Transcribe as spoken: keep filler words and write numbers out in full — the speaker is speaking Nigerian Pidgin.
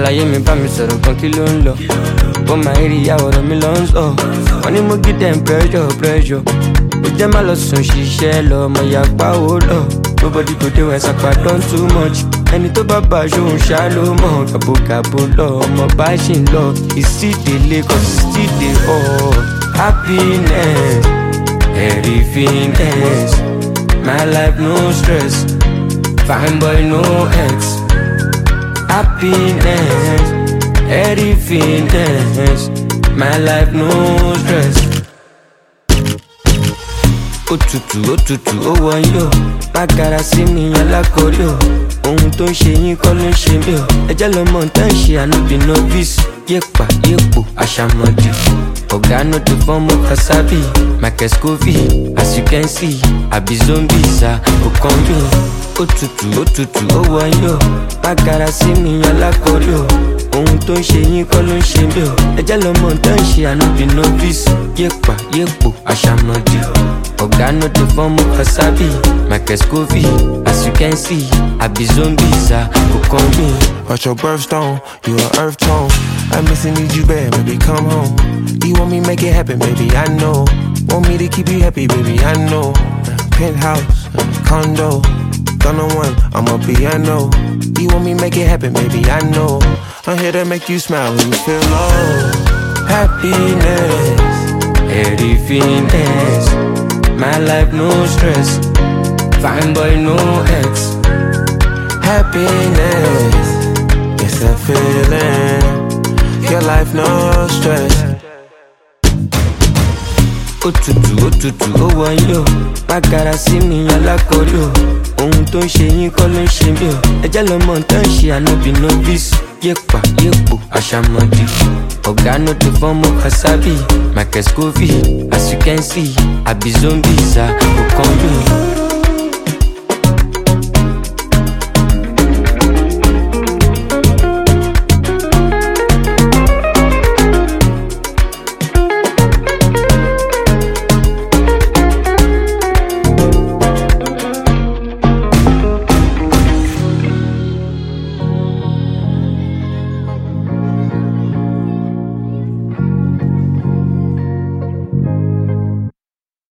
àlàyé mi bá mi sọ̀rọ̀ gan kí ló ń lọ. Bó máa rí ìyàwó rẹ̀ mi lọ ń sọ. Wọ́n ní mo give them pressure pressure. Ó jẹ́ má lọ sùn ṣiṣẹ́ lọ, ọmọ ìyá pàwó lọ. Nobody go dey when sapa don too much. Ẹni tó bá bá aṣóhun ṣá ló mọ̀. Gàbogàbo lọ, ọmọ bá ṣì ń lọ. Ìsídèlé cause ìsídè hot. Happiness, everythingness. My life no stress. Fine boy no ex. Happiness, everythingness. My life no stress. Òtútù òtútù ó wọ̀nyí o. Má gara sí mi alákọ̀ọ́rí o. Ohun tó ń ṣe yín kọ́ ló ń ṣe mí o. Ẹjẹ́ lọmọ tẹ́ ń ṣe ànúbì novice. Yépa yépo àṣàmọ̀dì. Ọ̀gá no dey form of kasabi. Michael Scoville, as you can see, àbí zombies à kò kàn mí. Òtútù òtútù ó wọ̀nyí o. Má gara sí mi alákọ̀ọ́rí o. Ohun tó ń ṣe yín kọ́ ló ń ṣe mí o. Ẹjẹ́ lọmọ tẹ́ ń ṣe ànúbì novice. Yépa yépo àṣàmọ̀dì. Oga no dey form of kasabi. Michael Scoville, as you can see, I be zombies, ah, who come me. Watch your birthstone, you an earth tone. I miss and need you bad, baby, come home. You want me make it happen, baby, I know. Want me to keep you happy, baby, I know. Penthouse, condo, gonna one, I'm a piano. You want me make it happen, baby, I know. I'm here to make you smile when you feel low. Happiness, everythingness. My life no stress. Fine boy no ex. Happiness, it's that feeling. Your life no stress. Òtútù òtútù ó wọ̀nyí o. Má gara sí mi alákọ̀ọ́rí o. Ohun tó ń ṣe yín kọ́ ló ń ṣe mí o. Ẹjẹ́ lọmọ tẹ́ ń ṣe ànúbì novice. Yépa yépo àṣàmọ̀dì. Ọ̀gá no dey form of kasabi. Michael Scoville, as you can see, I be zombies, ah, who come me.